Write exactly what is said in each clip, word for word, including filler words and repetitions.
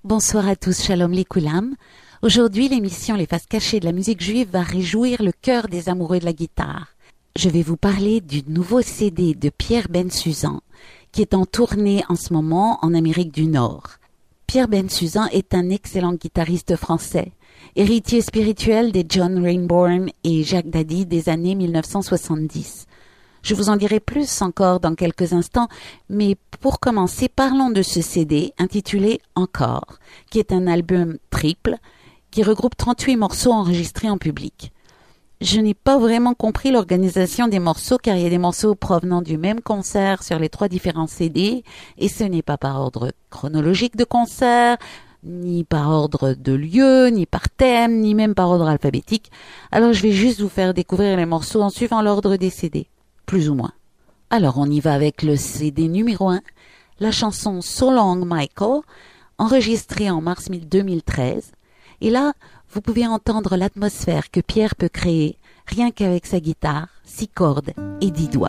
Bonsoir à tous, shalom les koulam. Aujourd'hui, l'émission Les Faces Cachées de la musique juive va réjouir le cœur des amoureux de la guitare. Je vais vous parler du nouveau C D de Pierre Bensusan, qui est en tournée en ce moment en Amérique du Nord. Pierre Bensusan est un excellent guitariste français, héritier spirituel des John Rainbourn et Jacques Dady des années mille neuf cent soixante-dix. Je vous en dirai plus encore dans quelques instants, mais pour commencer, parlons de ce C D intitulé « Encore », qui est un album triple qui regroupe trente-huit morceaux enregistrés en public. Je n'ai pas vraiment compris l'organisation des morceaux car il y a des morceaux provenant du même concert sur les trois différents C D et ce n'est pas par ordre chronologique de concert, ni par ordre de lieu, ni par thème, ni même par ordre alphabétique. Alors je vais juste vous faire découvrir les morceaux en suivant l'ordre des C D. Plus ou moins. Alors on y va avec le C D numéro un, la chanson So Long Michael, enregistrée en mars deux mille treize. Et là, vous pouvez entendre l'atmosphère que Pierre peut créer rien qu'avec sa guitare, six cordes et dix doigts.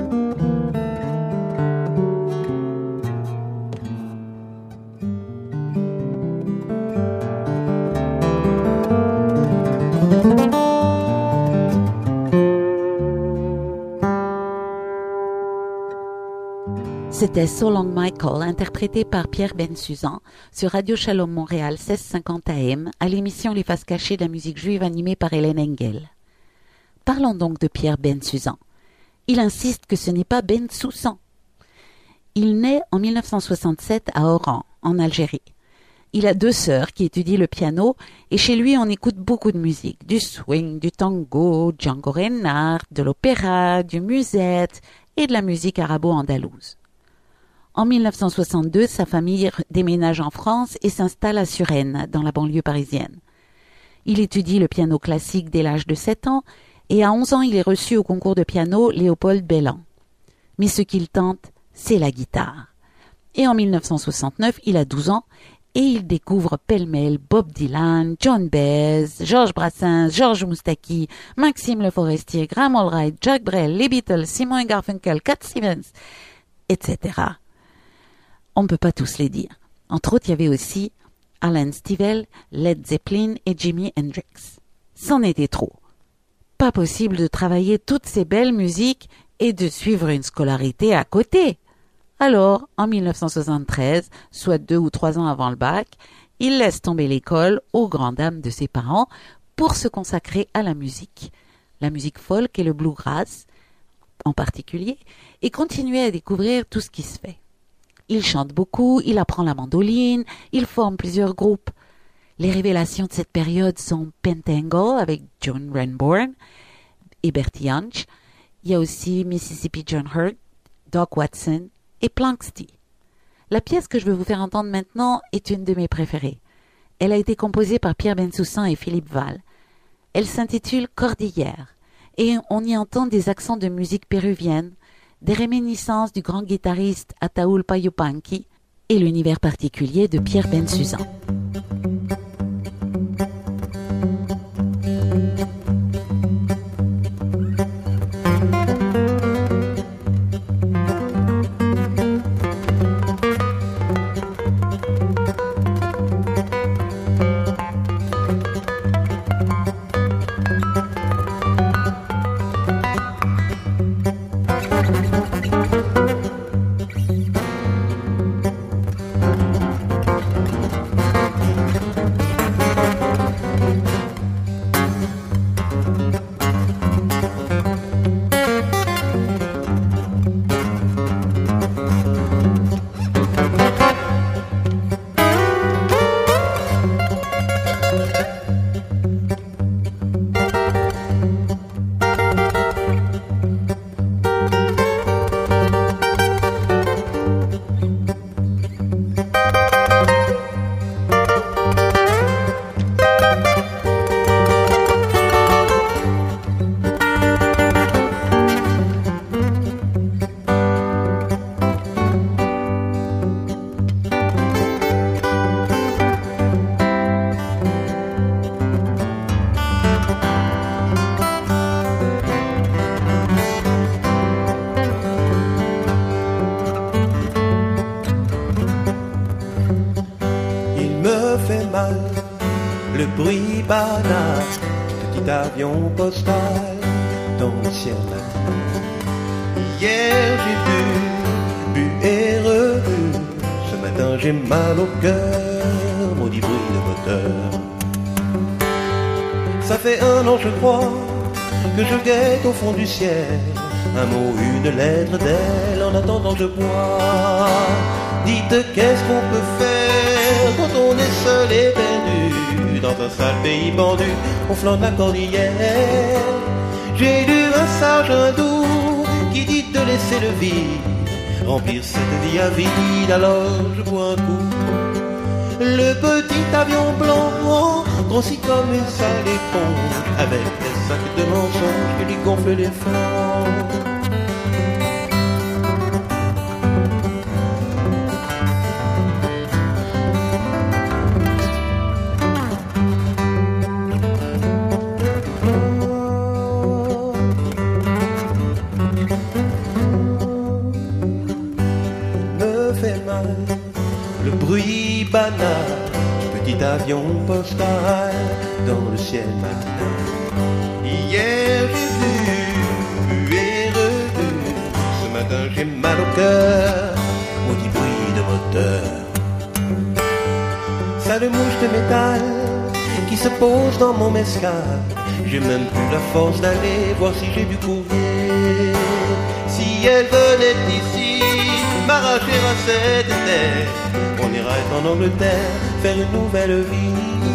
C'était So Long Michael, interprété par Pierre Bensusan, sur Radio Shalom Montréal seize cinquante A M, à l'émission Les Faces Cachées de la musique juive animée par Hélène Engel. Parlons donc de Pierre Bensusan. Il insiste que ce n'est pas Bensoussan. Il naît en mille neuf cent soixante-sept à Oran, en Algérie. Il a deux sœurs qui étudient le piano et chez lui on écoute beaucoup de musique, du swing, du tango, Django Reinhardt, de l'opéra, du musette et de la musique arabo-andalouse. En mille neuf cent soixante-deux, sa famille déménage en France et s'installe à Suresnes, dans la banlieue parisienne. Il étudie le piano classique dès l'âge de sept ans et à onze ans, il est reçu au concours de piano Léopold Bellan. Mais ce qu'il tente, c'est la guitare. Et en mille neuf cent soixante-neuf, il a douze ans et il découvre pêle-mêle Bob Dylan, John Baez, Georges Brassens, Georges Moustaki, Maxime Le Forestier, Graham Allred, Jacques Brel, les Beatles, Simon et Garfunkel, Cat Stevens, et cetera. On ne peut pas tous les dire. Entre autres, il y avait aussi Alan Stivell, Led Zeppelin et Jimi Hendrix. C'en était trop. Pas possible de travailler toutes ces belles musiques et de suivre une scolarité à côté. Alors, en mille neuf cent soixante-treize, soit deux ou trois ans avant le bac, il laisse tomber l'école aux grandes dames de ses parents pour se consacrer à la musique. La musique folk et le bluegrass, en particulier, et continuer à découvrir tout ce qui se fait. Il chante beaucoup, il apprend la mandoline, il forme plusieurs groupes. Les révélations de cette période sont Pentangle avec John Renbourn et Bertie Hansch. Il y a aussi Mississippi John Hurt, Doc Watson et Planxty. La pièce que je vais vous faire entendre maintenant est une de mes préférées. Elle a été composée par Pierre Bensoussan et Philippe Val. Elle s'intitule Cordillère et on y entend des accents de musique péruvienne, des réminiscences du grand guitariste Ataúlpa Yupanqui et l'univers particulier de Pierre Bensusan. Le bruit banal, petit avion postal dans le ciel matin. Hier j'ai bu, bu et revu. Ce matin j'ai mal au cœur, maudit bruit de moteur. Ça fait un an je crois que je guette au fond du ciel un mot, une lettre d'elle. En attendant je bois. Dites qu'est-ce qu'on peut faire quand on est seul et perdu dans un sale pays pendu au flanc de la cordillère. J'ai lu un sage hindou qui dit de laisser le vide remplir cette vie à vide. Alors je bois un coup. Le petit avion blanc grossit comme une sale éponge avec des sacs de mensonges qui lui gonflent les flancs. Cubana, petit avion postal dans le ciel matin. Hier j'ai vu et revu, ce matin j'ai mal au cœur, maudit bruit de moteur. Sale mouche de métal qui se pose dans mon mescal. J'ai même plus la force d'aller voir si j'ai du courrier. Si elle venait ici m'arracher à cette terre, on irait en Angleterre faire une nouvelle vie.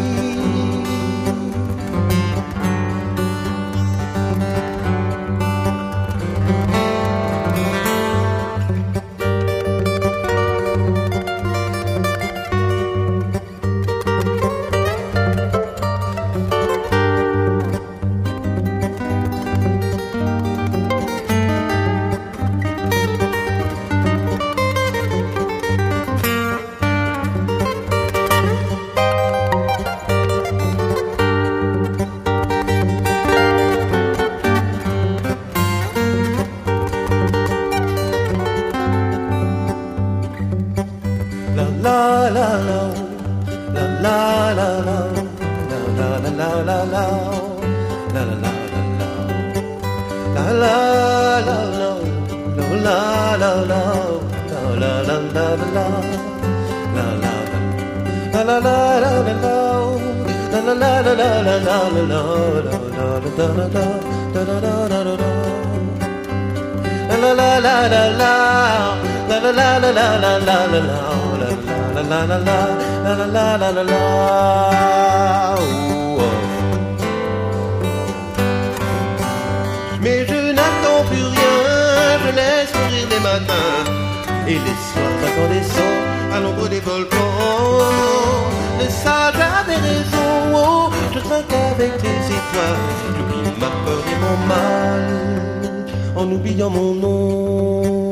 Mais je n'attends plus rien, je laisse courir les matins et les soirs incandescents à l'ombre des volcans. Le sage avait raison, oh, je trinque avec les étoiles, j'oublie ma peur et mon mal en oubliant mon nom.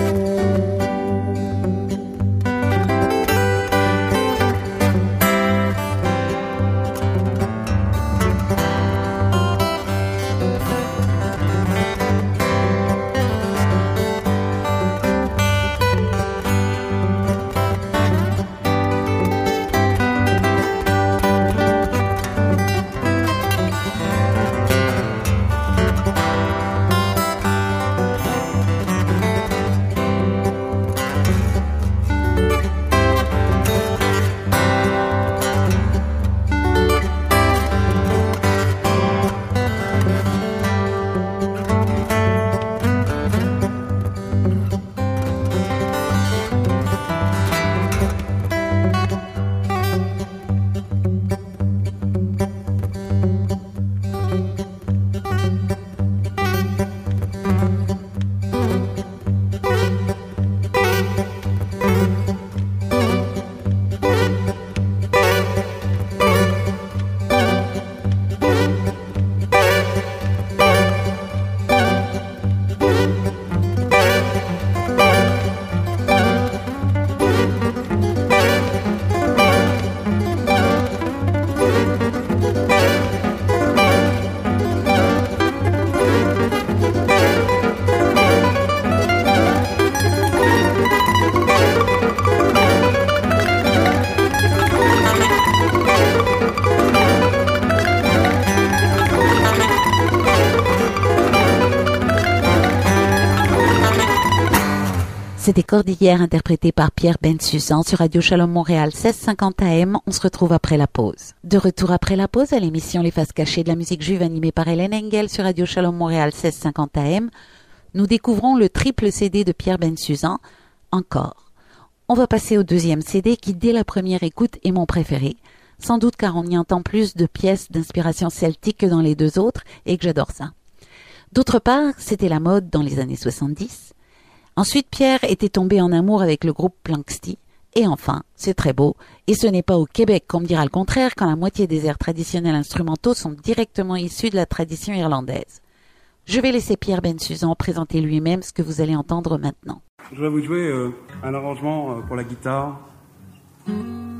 C'était Cordillère interprété par Pierre Bensusan sur Radio Shalom Montréal seize cinquante A M. On se retrouve après la pause. De retour après la pause à l'émission Les Faces Cachées de la musique juive animée par Hélène Engel sur Radio Shalom Montréal seize cinquante A M. Nous découvrons le triple C D de Pierre Bensusan, Encore. On va passer au deuxième C D qui, dès la première écoute, est mon préféré. Sans doute car on y entend plus de pièces d'inspiration celtique que dans les deux autres et que j'adore ça. D'autre part, c'était la mode dans les années soixante-dix. Ensuite, Pierre était tombé en amour avec le groupe Planxty. Et enfin, c'est très beau, et ce n'est pas au Québec qu'on me dira le contraire quand la moitié des airs traditionnels instrumentaux sont directement issus de la tradition irlandaise. Je vais laisser Pierre Bensusan présenter lui-même ce que vous allez entendre maintenant. Je vais vous jouer euh, un arrangement euh, pour la guitare de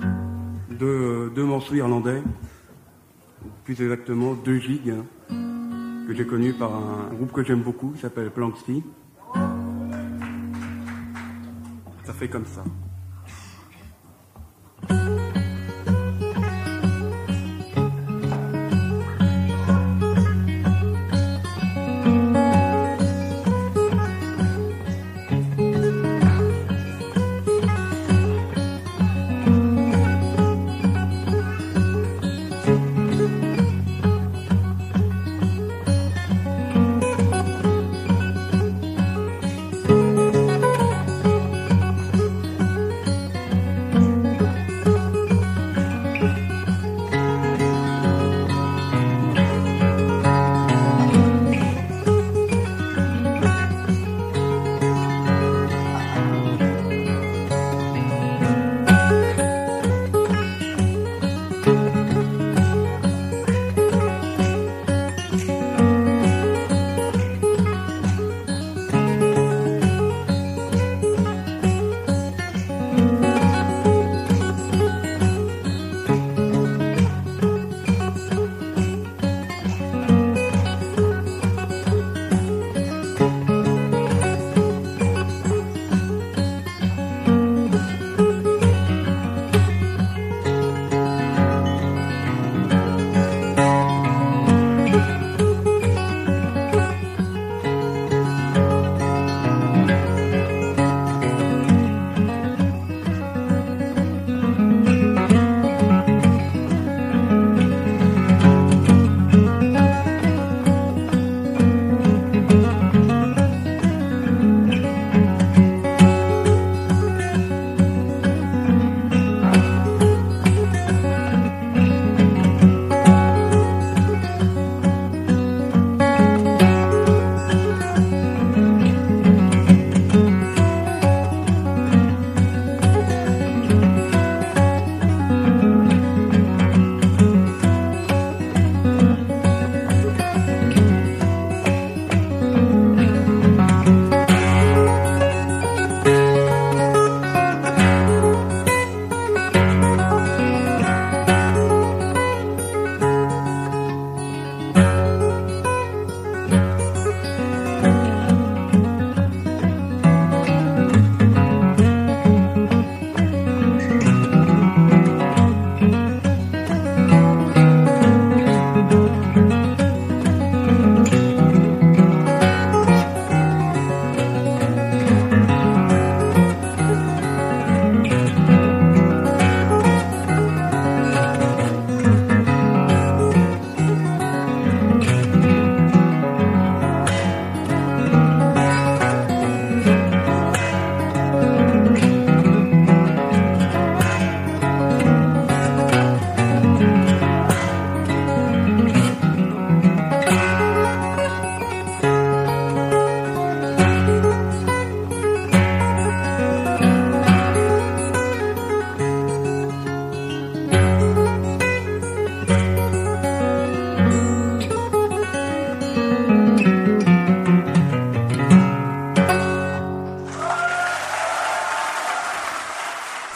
euh, deux morceaux irlandais, plus exactement deux gigs, hein, que j'ai connus par un groupe que j'aime beaucoup, qui s'appelle Planxty. Ça fait comme ça.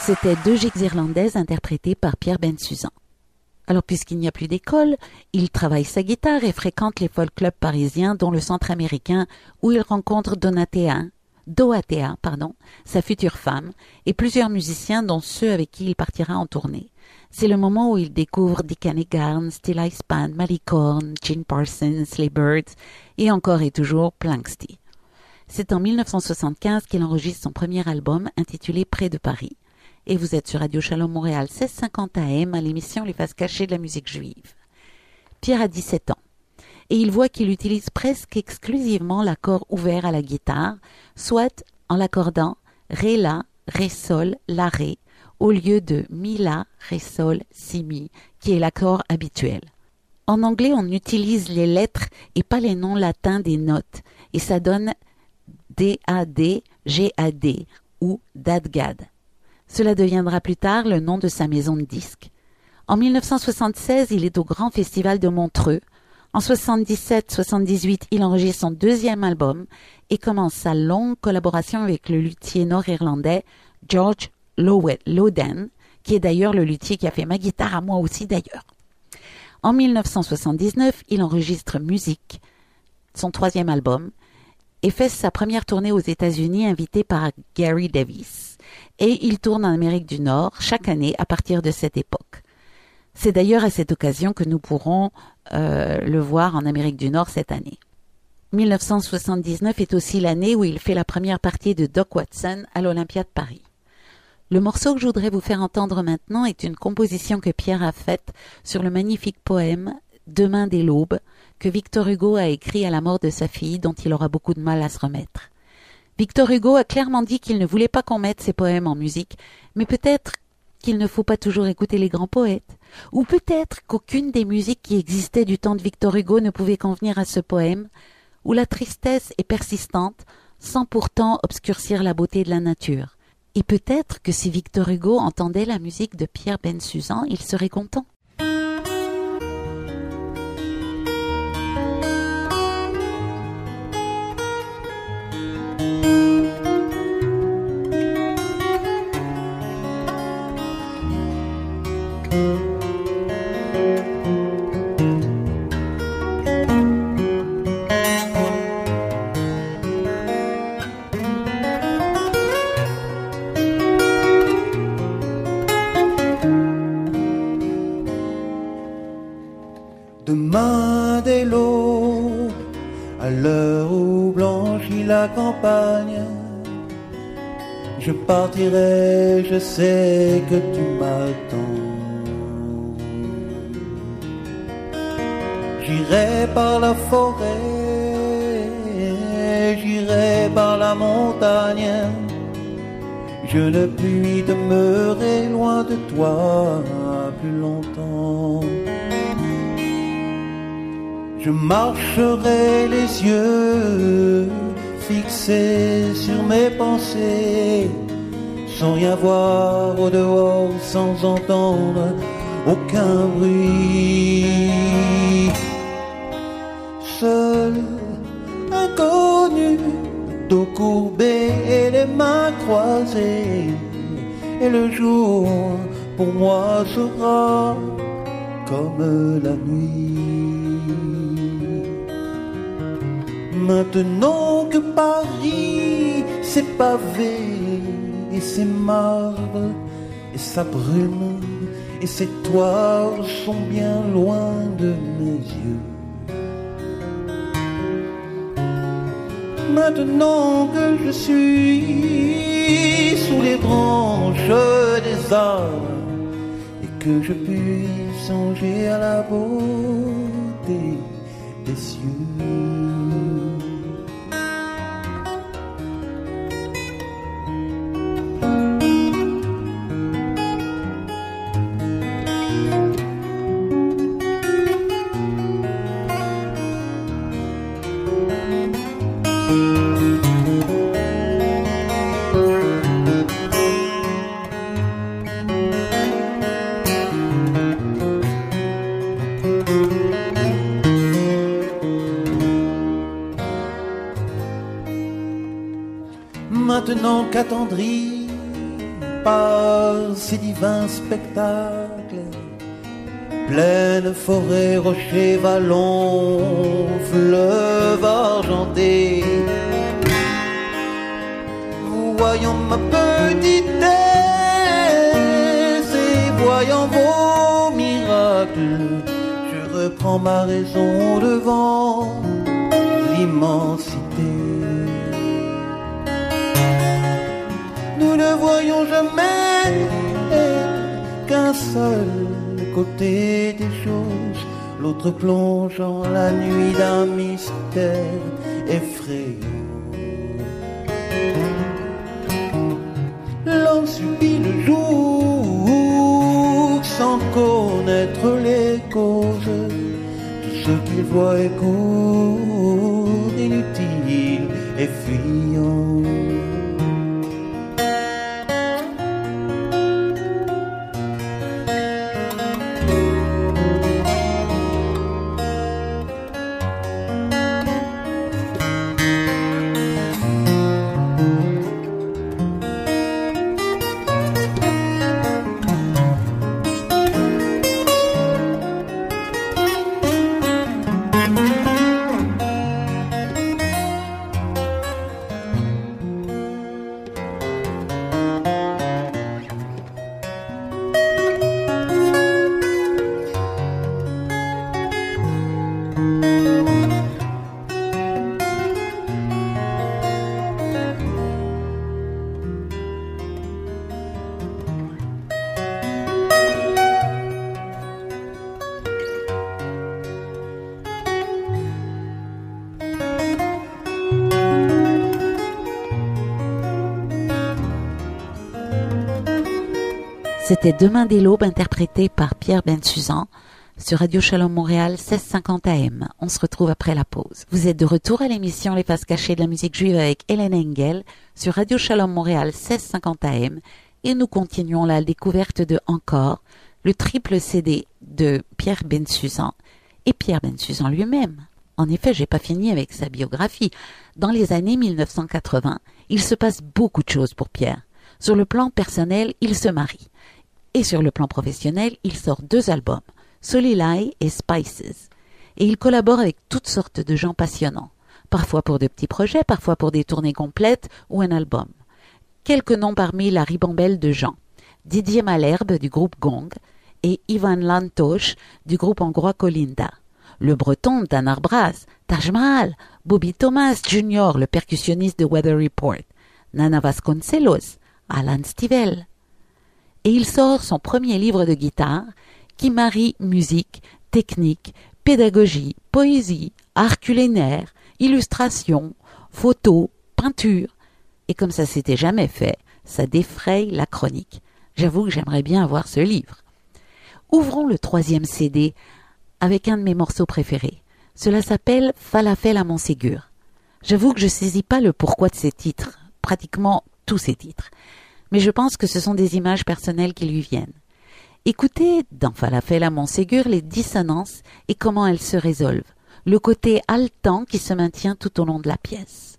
C'étaient deux gigs irlandaises interprétées par Pierre Bensusan. Alors, puisqu'il n'y a plus d'école, il travaille sa guitare et fréquente les folk clubs parisiens, dont le Centre américain, où il rencontre Donatea, Doatea, pardon, sa future femme, et plusieurs musiciens, dont ceux avec qui il partira en tournée. C'est le moment où il découvre Dick Annegarn, Still Ice Band, Malicorne, Gene Parsons, les Byrds, et encore et toujours Planxty. C'est en mille neuf cent soixante-quinze qu'il enregistre son premier album, intitulé Près de Paris. Et vous êtes sur Radio Shalom Montréal seize cent cinquante A M à l'émission Les Faces cachées de la musique juive. Pierre a dix-sept ans et il voit qu'il utilise presque exclusivement l'accord ouvert à la guitare, soit en l'accordant Ré-La, Ré-Sol, La-Ré, au lieu de Mi-La, Ré-Sol, Si-Mi, qui est l'accord habituel. En anglais, on utilise les lettres et pas les noms latins des notes, et ça donne D A D, G A D ou Dadgad. Cela deviendra plus tard le nom de sa maison de disques. En mille neuf cent soixante-seize, il est au Grand Festival de Montreux. En soixante-dix-sept soixante-dix-huit, il enregistre son deuxième album et commence sa longue collaboration avec le luthier nord-irlandais George Lowden, qui est d'ailleurs le luthier qui a fait ma guitare à moi aussi d'ailleurs. En mille neuf cent soixante-dix-neuf, il enregistre Musique, son troisième album, et fait sa première tournée aux États-Unis invité par Gary Davis. Et il tourne en Amérique du Nord chaque année à partir de cette époque. C'est d'ailleurs à cette occasion que nous pourrons euh, le voir en Amérique du Nord cette année. mille neuf cent soixante-dix-neuf est aussi l'année où il fait la première partie de Doc Watson à l'Olympia de Paris. Le morceau que je voudrais vous faire entendre maintenant est une composition que Pierre a faite sur le magnifique poème « Demain dès l'aube » que Victor Hugo a écrit à la mort de sa fille dont il aura beaucoup de mal à se remettre. Victor Hugo a clairement dit qu'il ne voulait pas qu'on mette ses poèmes en musique, mais peut-être qu'il ne faut pas toujours écouter les grands poètes, ou peut-être qu'aucune des musiques qui existaient du temps de Victor Hugo ne pouvait convenir à ce poème, où la tristesse est persistante, sans pourtant obscurcir la beauté de la nature. Et peut-être que si Victor Hugo entendait la musique de Pierre Bensusan, il serait content. Demain dès l'aube, à l'heure où blanchit la campagne, je partirai, je sais que tu m'attends. J'irai par la forêt, j'irai par la montagne, je ne puis demeurer loin de toi plus longtemps. Je marcherai les yeux fixés sur mes pensées, sans rien voir au dehors, sans entendre aucun bruit. Seul, inconnu, dos courbé et les mains croisées, et le jour pour moi sera comme la nuit. Maintenant que Paris s'est pavé et ses marbres et sa brume et ses toits sont bien loin de mes yeux. Maintenant que je suis sous les branches des arbres et que je puis songer à la beauté des cieux. Maintenant qu'attendri par ces divins spectacles, plaine, forêt, rochers, vallons, fleuve argenté. Voyons ma petitesse et voyant vos miracles, je reprends ma raison devant l'immensité. Nous ne voyons jamais qu'un seul côté des choses, l'autre plongeant la nuit d'un mystère effrayant. L'homme subit le jour sans connaître les causes. Tout ce qu'il voit est court, inutile et fuyant. C'était Demain dès l'aube interprété par Pierre Bensusan sur Radio Shalom Montréal seize cinquante A M. On se retrouve après la pause. Vous êtes de retour à l'émission Les Faces cachées de la musique juive avec Hélène Engel sur Radio Shalom Montréal seize cinquante A M et nous continuons la découverte de Encore, le triple C D de Pierre Bensusan et Pierre Bensusan lui-même. En effet, j'ai pas fini avec sa biographie. Dans les années mille neuf cent quatre-vingts, il se passe beaucoup de choses pour Pierre. Sur le plan personnel, il se marie. Et sur le plan professionnel, il sort deux albums, Solilai et Spices. Et il collabore avec toutes sortes de gens passionnants, parfois pour de petits projets, parfois pour des tournées complètes ou un album. Quelques noms parmi la ribambelle de gens. Didier Malherbe du groupe Gong et Ivan Lantosh du groupe hongrois Kolinda. Le breton Danar Braz, Taj Mahal, Bobby Thomas junior, le percussionniste de Weather Report, Nana Vasconcelos, Alan Stivell. Et il sort son premier livre de guitare qui marie musique, technique, pédagogie, poésie, art culinaire, illustration, photo, peinture. Et comme ça s'était jamais fait, ça défraye la chronique. J'avoue que j'aimerais bien avoir ce livre. Ouvrons le troisième C D avec un de mes morceaux préférés. Cela s'appelle Falafel à Montségur. J'avoue que je saisis pas le pourquoi de ces titres, pratiquement tous ces titres. Mais je pense que ce sont des images personnelles qui lui viennent. Écoutez dans Falafel à Montségur les dissonances et comment elles se résolvent, le côté haletant qui se maintient tout au long de la pièce.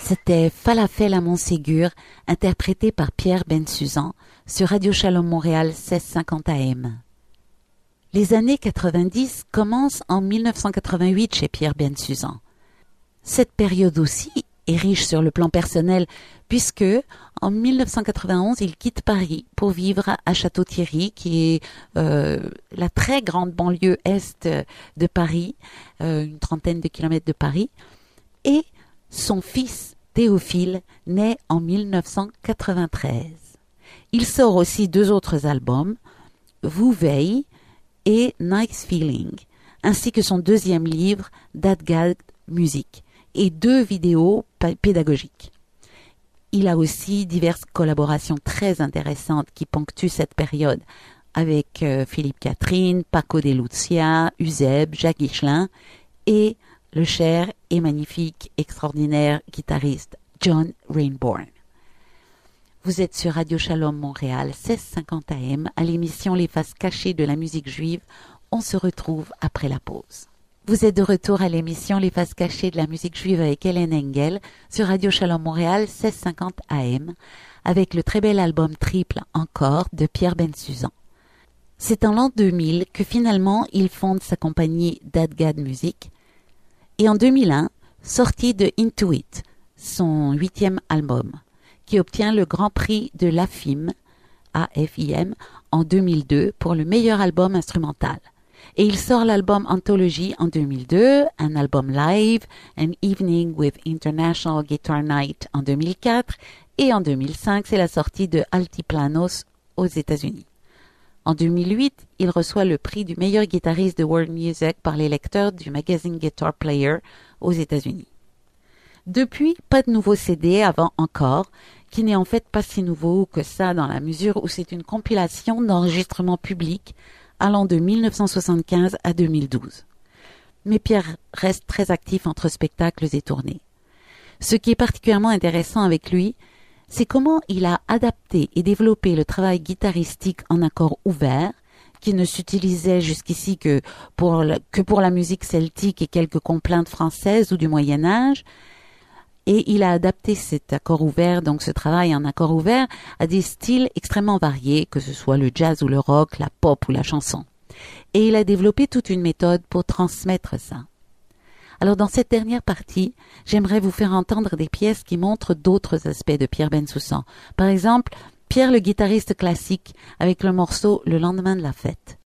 C'était Falafel à Montségur, interprété par Pierre Bensusan, sur Radio Shalom Montréal seize cinquante A M. Les années quatre-vingt-dix commencent en mille neuf cent quatre-vingt-huit chez Pierre Bensusan. Cette période aussi est riche sur le plan personnel, puisque en mille neuf cent quatre-vingt-onze, il quitte Paris pour vivre à Château-Thierry, qui est euh, la très grande banlieue est de Paris, euh, une trentaine de kilomètres de Paris, et son fils Théophile naît en mille neuf cent quatre-vingt-treize. Il sort aussi deux autres albums, Vous veille et Nice Feeling, ainsi que son deuxième livre, Dadgad Musique, et deux vidéos pédagogiques. Il a aussi diverses collaborations très intéressantes qui ponctuent cette période, avec euh, Philippe Catherine, Paco de Lucia, Uzeb, Jacques Higelin et le cher et magnifique, extraordinaire guitariste John Rainbourn. Vous êtes sur Radio Shalom Montréal, seize cinquante A M, à l'émission Les Faces Cachées de la musique juive. On se retrouve après la pause. Vous êtes de retour à l'émission Les Faces Cachées de la musique juive avec Hélène Engel sur Radio Shalom Montréal, seize cinquante A M, avec le très bel album triple Encore de Pierre Bensusan. C'est en l'an deux mille que finalement il fonde sa compagnie Dadgad Music, et en deux mille un, sortie de Intuit, son huitième album, qui obtient le Grand Prix de l'A F I M, A F I M, en deux mille deux pour le meilleur album instrumental. Et il sort l'album Anthology en deux mille deux, un album live, An Evening with International Guitar Night en deux mille quatre, et en deux mille cinq, c'est la sortie de Altiplanos aux États-Unis. En deux mille huit, il reçoit le prix du meilleur guitariste de World Music par les lecteurs du magazine Guitar Player aux États-Unis. Depuis, pas de nouveau C D avant Encore, qui n'est en fait pas si nouveau que ça dans la mesure où c'est une compilation d'enregistrements publics allant de mille neuf cent soixante-quinze à deux mille douze. Mais Pierre reste très actif entre spectacles et tournées. Ce qui est particulièrement intéressant avec lui, c'est comment il a adapté et développé le travail guitaristique en accord ouvert, qui ne s'utilisait jusqu'ici que pour, la, que pour la musique celtique et quelques complaintes françaises ou du Moyen-Âge. Et il a adapté cet accord ouvert, donc ce travail en accord ouvert, à des styles extrêmement variés, que ce soit le jazz ou le rock, la pop ou la chanson. Et il a développé toute une méthode pour transmettre ça. Alors dans cette dernière partie, j'aimerais vous faire entendre des pièces qui montrent d'autres aspects de Pierre Bensusan. Par exemple, Pierre le guitariste classique avec le morceau Le lendemain de la fête.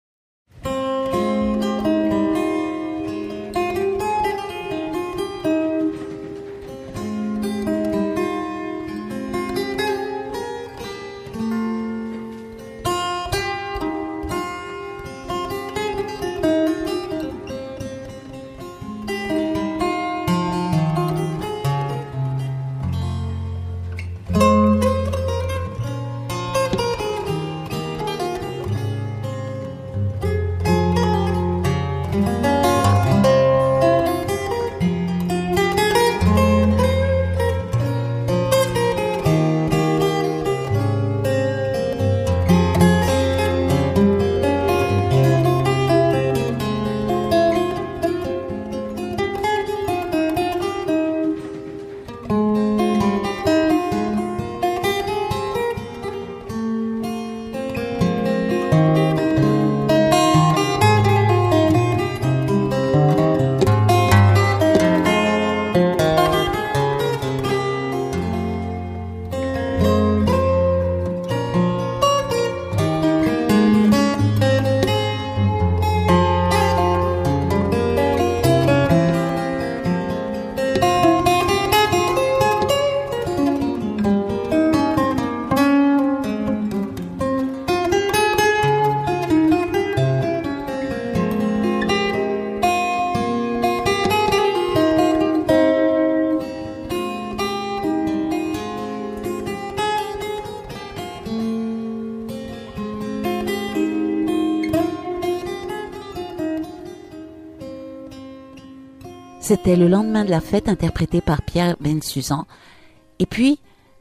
C'était Le lendemain de la fête, interprété par Pierre Bensusan. Et puis,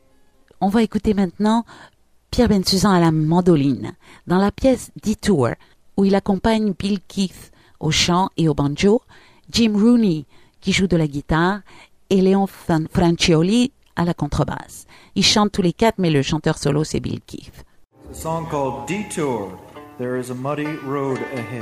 on va écouter maintenant Pierre Bensusan à la mandoline, dans la pièce Detour, où il accompagne Bill Keith au chant et au banjo, Jim Rooney qui joue de la guitare, et Léon Francioli à la contrebasse. Ils chantent tous les quatre, mais le chanteur solo, c'est Bill Keith. A song called Detour. There is a muddy road ahead.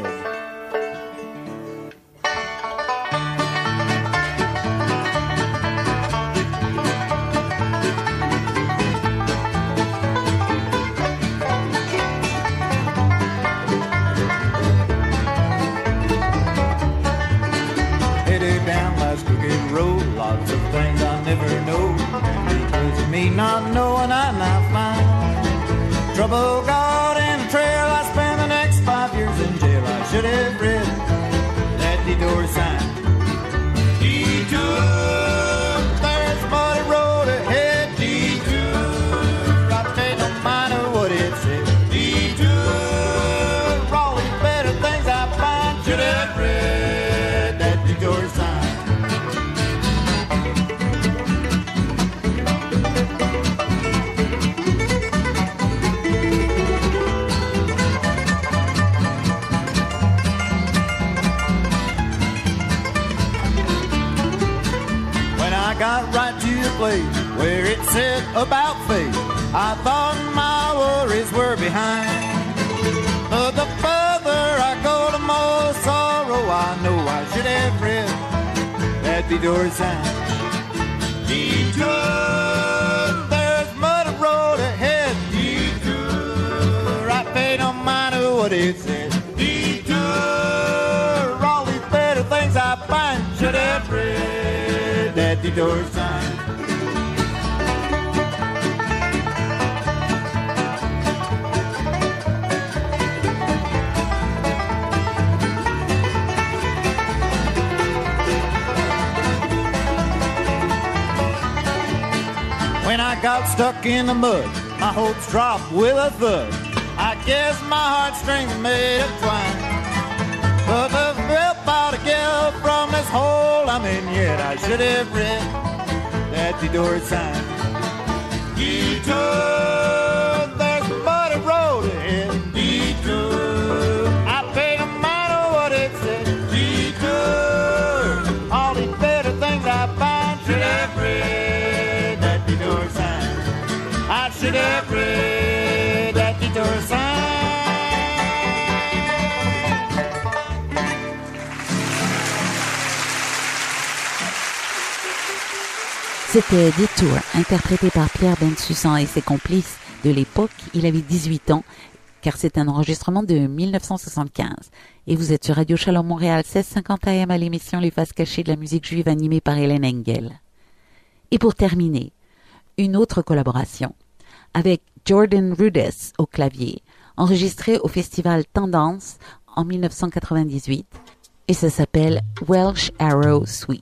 Headed down last crooked road, lots of things I never know. Because of me not knowing I'm not fine. Trouble got in the trail, I spent the next five years in jail. I should have read that detour sign. Detour, there's a muddy road ahead. Detour, I paid no mind of what it said. Detour, all these better things I find. Should have read that detour sign. Got right to the place where it said about faith. I thought my worries were behind. But the further I go, the more sorrow I know. I should have read that detour sign. Detour, there's muddy road ahead. Detour, I pay no mind to what it says. Detour, all these better things I find. Should have read that detour sign. When I got stuck in the mud, my hopes dropped with a thud. I guess my heartstrings made of twine. But the belt about to get from this hole I'm in yet. I should have read that detour sign. Detour, there's a muddy road ahead. Detour, I paid no mind on what it said. Detour, all these better things I find. Should have read that detour sign. I should have read that detour sign. C'était Detour, interprété par Pierre Bensusan et ses complices de l'époque. Il avait dix-huit ans, car c'est un enregistrement de mille neuf cent soixante-quinze. Et vous êtes sur Radio Shalom Montréal, seize cinquante A M à l'émission Les Faces Cachées de la musique juive animée par Hélène Engel. Et pour terminer, une autre collaboration avec Jordan Rudess au clavier, enregistrée au festival Tendance en mille neuf cent quatre-vingt-dix-huit, et ça s'appelle Welsh Arrow Suite.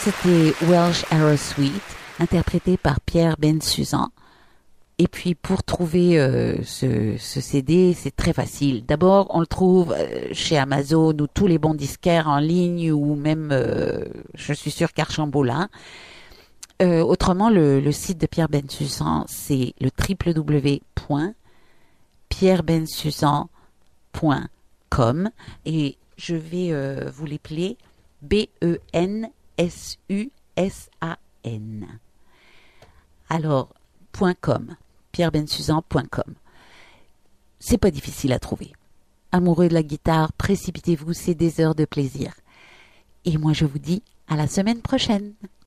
c'était Welsh Arrow Suite, interprété par Pierre Bensusan. Et puis pour trouver euh, ce, ce C D, c'est très facile. D'abord, on le trouve euh, chez Amazon ou tous les bons disquaires en ligne ou même, euh, je suis sûre qu'Archambault. Euh, autrement, le, le site de Pierre Bensusan, c'est le w w w point pierre bensusan point com et je vais euh, vous l'épeler B E N S U S A N. Alors, .com, pierre bensusan point com. C'est pas difficile à trouver. Amoureux de la guitare, précipitez-vous, c'est des heures de plaisir. Et moi, je vous dis à la semaine prochaine.